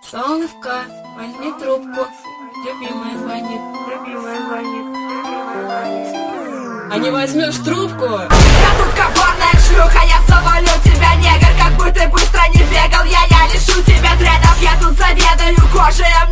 Солнышко, возьми трубку. Любимая звонит. А не возьмешь трубку? Я тут коварная шлюха, я завалю тебя, негр. Как бы ты быстро не бегал, я лишу тебя дредов. Я тут заведую кожей,